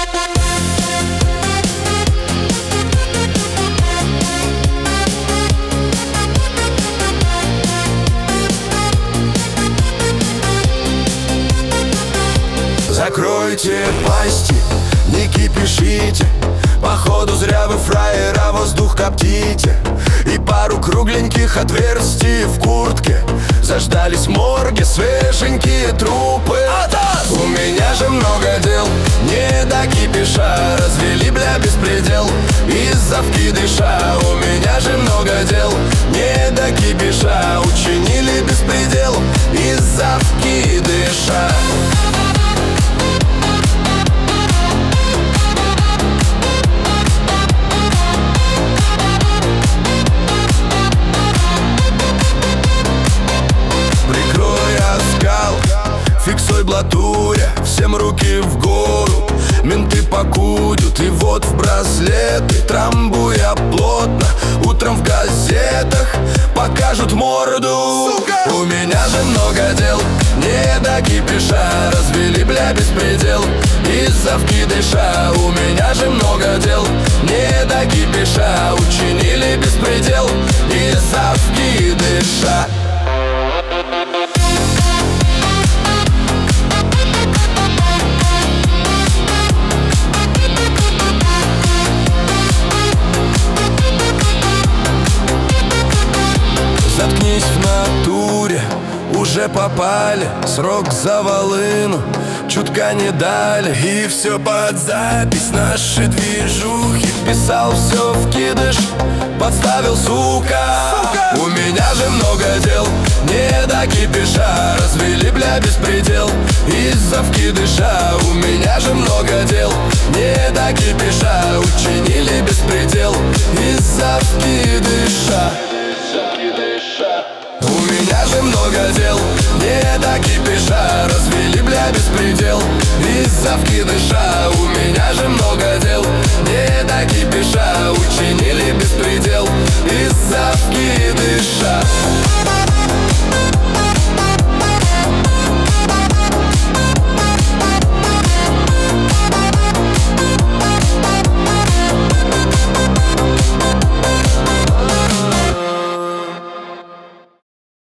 Закройте пасти, не кипишите. Походу зря вы, фраера, воздух коптите. И пару кругленьких отверстий в куртке. Заждались морги, свеженькие трупы. У меня же много дел, не до кипиша. Развели, бля, беспредел из-за вкидыша. У меня же много дел, не до кипиша. Учинили беспредел из-за вкидыша. Фиксой блатуря, всем руки в гору. Менты покудят, и вот в браслеты, трамбуя плотно. Утром в газетах покажут морду. Сука! У меня же много дел, не до кипиша. Развели, бля, беспредел из-за вкидыша. У меня же много дел, не до кипиша. Учинили беспредел из-за вкидыша. Заткнись в натуре, уже попали. Срок за волыну чутка не дали. И все под запись наши движухи. Писал все вкидыш, подставил, сука. У меня же много дел, не до кипиша. Развели, бля, беспредел из-за вкидыша. У меня же много дел, не до кипиша. Учинили беспредел из-за вкидыша. У меня же много дел, не до кипиша. Развели, бля, беспредел из-за вкидыша. У меня же много дел, не до кипиша.